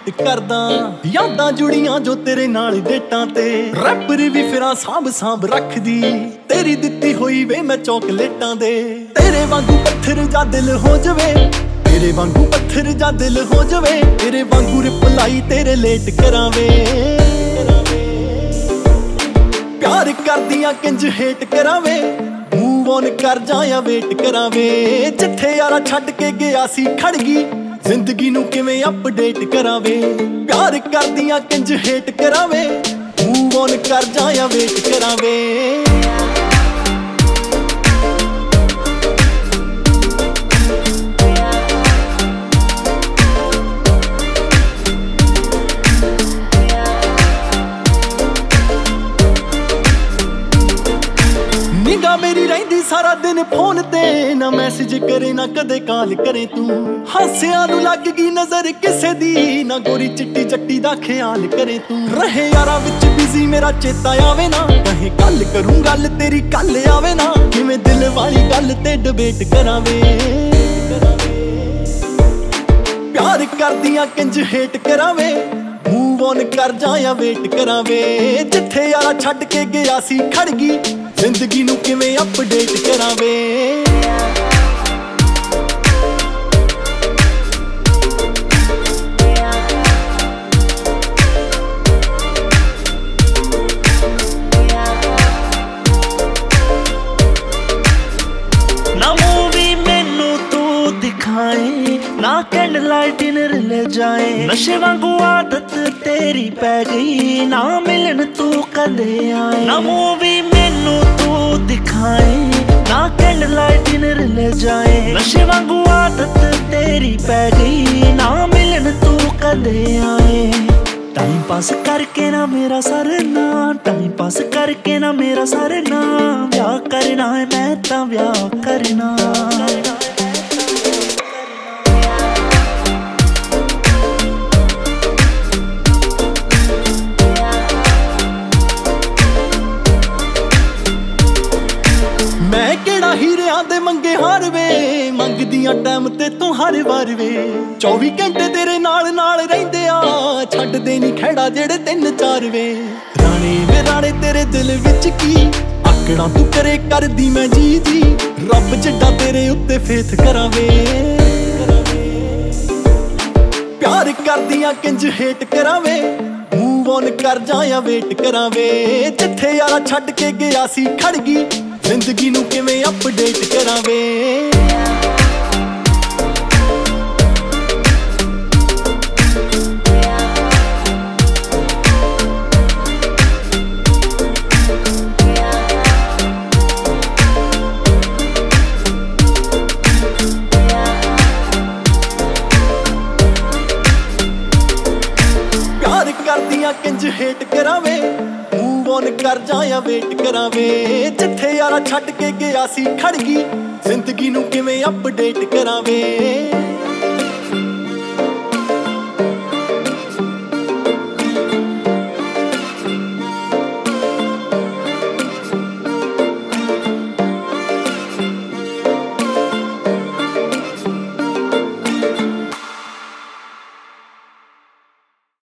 Wait ਕਰਦਾ। ਯਾਦਾਂ ਜੁੜੀਆਂ ਜੋ ਤੇਰੇ ਨਾਲ ਡੇਟਾਂ ਤੇ, ਰੈਪਰ ਵੀ ਫਿਰਾਂ ਸਾਂਭ ਸਾਂਭ ਰੱਖਦੀ। ਤੇਰੀ ਦਿੱਤੀ ਹੋਈ ਵੇ ਮੈਂ ਚੌਕਲੇਟਾਂ ਦੇ। ਤੇਰੇ ਵਾਂਗੂ ਪੱਥਰ ਜਾ ਦਿਲ ਹੋ ਜਵੇ, ਤੇਰੇ ਵਾਂਗੂ ਪੱਥਰ ਜਾ ਦਿਲ ਹੋ ਜਵੇ। ਤੇਰੇ ਵਾਂਗੂ ਰਿਪਲਾਈ ਤੇਰੇ ਲੇਟ ਕਰਾਵੇ। ਪਿਆਰ ਕਰਦੀਆਂ ਕਿੰਜ ਹੇਟ ਕਰਾਵੇ, ਮੂਵ ਔਨ ਕਰ ਜਾ ਜਾਂ ਵੇਟ ਕਰਾਵੇ। ਜਿੱਥੇ ਯਾਰਾ ਛੱਡ ਕੇ ਗਿਆ ਸੀ ਖੜ ਗਈ, ਜ਼ਿੰਦਗੀ ਨੂੰ ਕਿਵੇਂ ਅਪਡੇਟ ਕਰਾਵੇ। ਪਿਆਰ ਕਰਦੀਆਂ ਕਿੰਜ ਹੇਟ ਕਰਾਵੇ, ਮੂਵ ਔਨ ਕਰ ਜਾ ਜਾਂ ਵੇਟ ਕਰਾਵੇ। ਨਿਗਾਹ ਮੇਰੀ ਰਹਿੰਦੀ ਸਾਰਾ ਦਿਨ ਫੋਨ ਤੇ, ਨਾ ਮੈਸੇਜ ਕਰੇ ਨਾ ਕਦੇ ਕਾਲ ਕਰੇ ਤੂੰ। ਹਾਸਿਆਂ ਨੂੰ ਲੱਗ ਗਈ ਨਜ਼ਰ ਕਿਸੇ ਦੀ, ਨਾ ਗੋਰੀ ਚਿੱਟੀ ਚੱਟੀ ਦਾ ਖਿਆਲ ਕਰੇ ਤੂੰ। ਰਹੇ ਯਾਰਾਂ ਵਿੱਚ ਬਿਜ਼ੀ ਮੇਰਾ ਚੇਤਾ ਆਵੇ ਨਾ, ਕਹੇ ਕੱਲ ਕਰੂੰ ਗੱਲ ਤੇਰੀ ਕੱਲ ਆਵੇ ਨਾ। ਕਿਵੇਂ ਦਿਲ ਵਾਲੀ ਗੱਲ ਤੇ ਡਿਬੇਟ ਕਰਾਵੇ। ਪਿਆਰ ਕਰਦੀਆਂ ਕਿੰਜ ਹੇਟ ਕਰਾਵੇ, ਮੂਵ ਔਨ ਕਰ ਜਾ ਜਾਂ ਵੇਟ ਕਰਾਵੇ। ਜਿੱਥੇ ਯਾਰਾ ਛੱਡ ਕੇ ਗਿਆ ਸੀ ਖੜ ਗਈ, ਜ਼ਿੰਦਗੀ ਨੂੰ ਕਿਵੇਂ ਅਪਡੇਟ ਕਰਾਵੇ। ਨਾ ਮੂਵੀ ਮੈਨੂੰ ਤੂੰ ਦਿਖਾਏ, ਨਾ ਕੈਂਡਲ ਲਾਈਟ ਡਿਨਰ ਲੈ ਜਾਏ। ਨਸ਼ੇ ਵਾਂਗੂ ਆਦਤ ਤੇਰੀ ਪੈ ਗਈ, ਨਾ ਮਿਲਣ ਤੂੰ ਕਦੇ ਆਏ। ਨਾ ਮੂਵੀ ਮੈਨੂੰ ਤੂੰ ਦਿਖਾਏ, ਨਾ ਕੈਂਡਲ ਲਾਈਟ ਡਿਨਰ ਲੈ ਜਾਏ। ਨਸ਼ੇ ਵਾਂਗੂ ਆਦਤ ਤੇਰੀ ਪੈ ਗਈ, ਨਾ ਮਿਲਣ ਤੂੰ ਕਦੇ ਆਏ। ਟਾਈਮ ਪਾਸ ਕਰਕੇ ਨਾ ਮੇਰਾ ਸਰਨਾ, ਟਾਈਮ ਪਾਸ ਕਰਕੇ ਨਾ ਮੇਰਾ ਸਰਨਾ। ਵਿਆਹ ਕਰਨਾ ਹੈ ਮੈਂ ਤਾਂ ਵਿਆਹ ਕਰਨਾ। ਮੈਂ ਕਿਹੜਾ ਹੀਰਿਆਂ ਦੇ ਮੰਗੇ ਹਾਰ ਵੇ, ਮੰਗਦੀਆਂ ਟਾਈਮ ਤੇ ਤੂੰ ਹਰ ਵਾਰ ਵੇ। 24 ਘੰਟੇ ਤੇਰੇ ਨਾਲ ਨਾਲ ਰਹਿੰਦੇ ਆ, ਛੱਡਦੇ ਨਹੀਂ ਖਹਿੜਾ ਜਿਹੜੇ 3-4 ਵੇ। ਰਾਣੇ ਵੇ ਰਾਣੇ ਤੇਰੇ ਦਿਲ ਵਿੱਚ ਕੀ ਆਕੜਾਂ ਤੂੰ ਕਰੇ ਕਰਦੀ ਮੈਂ ਜੀ ਜੀ। ਰੱਬ ਜਿੱਡਾ ਤੇਰੇ ਉੱਤੇ ਫੇਥ ਕਰਾਵੇ। ਪਿਆਰ ਕਰਦੀਆਂ ਕਿੰਜ ਹੇਟ ਕਰਾਵੇ, ਮੂਵ ਔਨ ਕਰ ਜਾ ਜਾਂ ਵੇਟ ਕਰਾਵੇ। ਜਿੱਥੇ ਯਾਰਾ ਛੱਡ ਕੇ ਗਿਆ ਸੀ ਖੜ ਗਈ, ਜ਼ਿੰਦਗੀ ਨੂੰ ਕਿਵੇਂ ਅਪਡੇਟ ਕਰਾਵੇ। ਪਿਆਰ ਕਰਦੀਆਂ ਕਿੰਜ ਹੇਟ ਕਰਾਵੇ, ਮੂਵ ਔਨ ਕਰ ਜਾ ਜਾਂ ਵੇਟ ਕਰਾਵੇ। ਜਿੱਥੇ ਯਾਰਾ ਛੱਡ ਕੇ ਗਿਆ ਸੀ ਖੜ ਗਈ, ਜ਼ਿੰਦਗੀ ਨੂੰ ਕਿਵੇਂ ਅਪਡੇਟ ਕਰਾਵੇ।